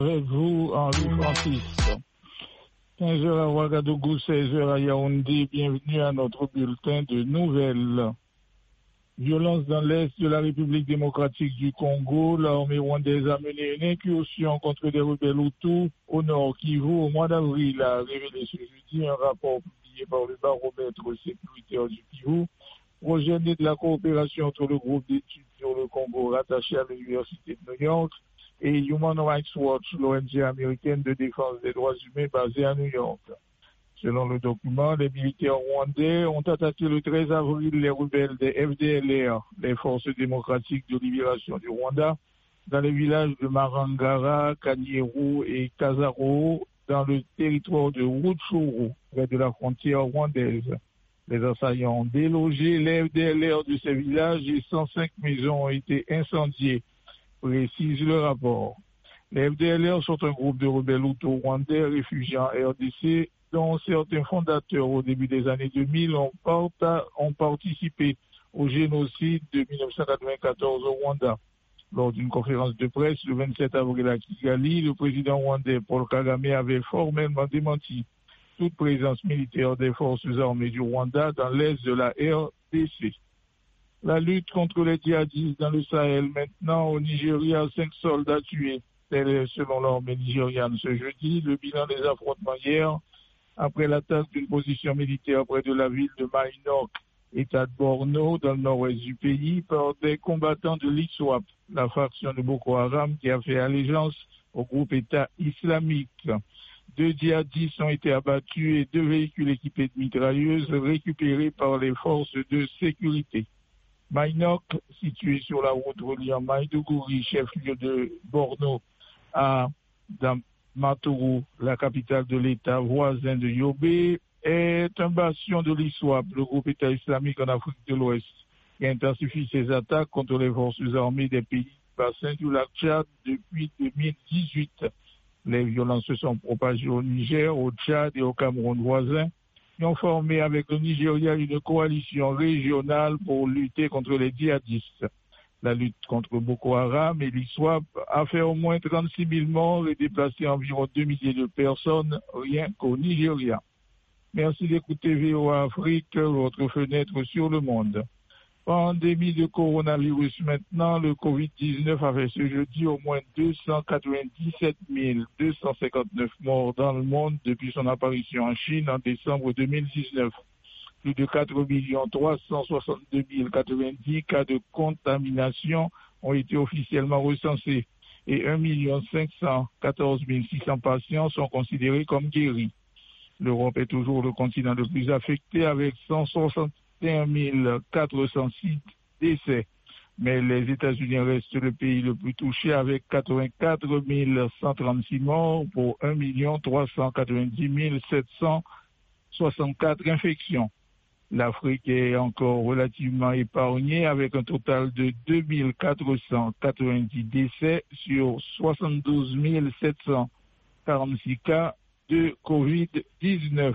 Avec vous, Henri Francis. 15h à Ouagadougou, 16h à Yaoundé. Bienvenue à notre bulletin de nouvelles. Violence dans l'est de la République démocratique du Congo. L'armée rwandaise a mené une incursion contre des rebelles Hutus au nord Kivu au mois d'avril, a révélé ce jeudi un rapport publié par le baromètre sécuritaire du Kivu, projet né de la coopération entre le groupe d'études sur le Congo rattaché à l'Université de New York et Human Rights Watch, l'ONG américaine de défense des droits humains basée à New York. Selon le document, les militaires rwandais ont attaqué le 13 avril les rebelles des FDLR, les forces démocratiques de libération du Rwanda, dans les villages de Marangara, Kanyeru et Kazaro, dans le territoire de Rutshuru, près de la frontière rwandaise. Les assaillants ont délogé les FDLR de ces villages et 105 maisons ont été incendiées, précise le rapport. Les FDLR sont un groupe de rebelles Hutus rwandais réfugiés en RDC, dont certains fondateurs au début des années 2000 ont participé au génocide de 1994 au Rwanda. Lors d'une conférence de presse le 27 avril à Kigali, le président rwandais Paul Kagame avait formellement démenti toute présence militaire des forces armées du Rwanda dans l'est de la RDC. La lutte contre les djihadistes dans le Sahel maintenant au Nigeria, 5 soldats tués. Tel est selon l'armée nigériane ce jeudi le bilan des affrontements hier après l'attaque d'une position militaire près de la ville de Mainok, État de Borno, dans le nord-ouest du pays, par des combattants de l'ISWAP, la faction de Boko Haram qui a fait allégeance au groupe État islamique. 2 djihadistes ont été abattus et 2 véhicules équipés de mitrailleuses récupérés par les forces de sécurité. Mainok, situé sur la route reliant Maïdougouri, chef-lieu de Borno, à Maturu, la capitale de l'État voisin de Yobe, est un bastion de l'ISWAP, le groupe État islamique en Afrique de l'Ouest, qui intensifie ses attaques contre les forces armées des pays du bassin du lac Tchad depuis 2018. Les violences se sont propagées au Niger, au Tchad et au Cameroun voisins, qui ont formé avec le Nigeria une coalition régionale pour lutter contre les djihadistes. La lutte contre Boko Haram et l'ISWAP a fait au moins 36 000 morts et déplacé environ 2 milliers de personnes, rien qu'au Nigeria. Merci d'écouter VOA Afrique, votre fenêtre sur le monde. Pandémie de coronavirus maintenant, le Covid-19 a fait ce jeudi au moins 297 259 morts dans le monde depuis son apparition en Chine en décembre 2019. Plus de 4 362 090 cas de contamination ont été officiellement recensés et 1 514 600 patients sont considérés comme guéris. L'Europe est toujours le continent le plus affecté avec 161 406 décès. Mais les États-Unis restent le pays le plus touché avec 84 136 morts pour 1 390 764 infections. L'Afrique est encore relativement épargnée avec un total de 2 490 décès sur 72 746 cas de Covid-19.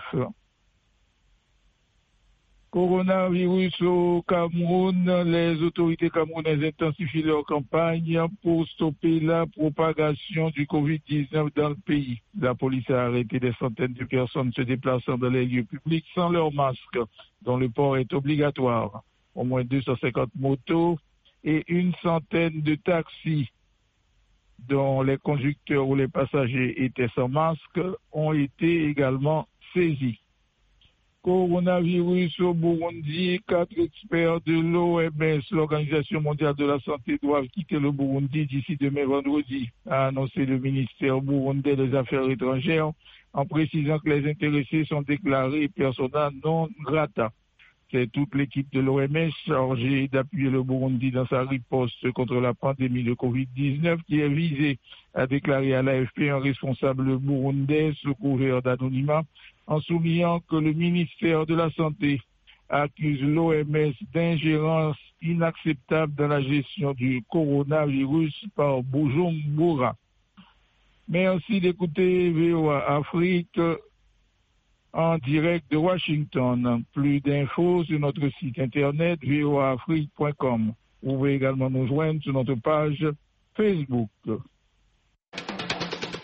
Coronavirus au Cameroun, les autorités camerounaises intensifient leur campagne pour stopper la propagation du Covid-19 dans le pays. La police a arrêté des centaines de personnes se déplaçant dans les lieux publics sans leur masque, dont le port est obligatoire. Au moins 250 motos et une centaine de taxis dont les conducteurs ou les passagers étaient sans masque ont été également saisis. Coronavirus au Burundi, 4 experts de l'OMS, l'Organisation mondiale de la santé, doivent quitter le Burundi d'ici demain vendredi, a annoncé le ministère burundais des Affaires étrangères, en précisant que les intéressés sont déclarés persona non grata. C'est toute l'équipe de l'OMS chargée d'appuyer le Burundi dans sa riposte contre la pandémie de Covid-19 qui est visée, a déclaré à l'AFP un responsable burundais sous couvert d'anonymat, en soulignant que le ministère de la Santé accuse l'OMS d'ingérence inacceptable dans la gestion du coronavirus par Bujumbura. Merci d'écouter VOA Afrique en direct de Washington. Plus d'infos sur notre site internet voaafrique.com. Vous pouvez également nous joindre sur notre page Facebook.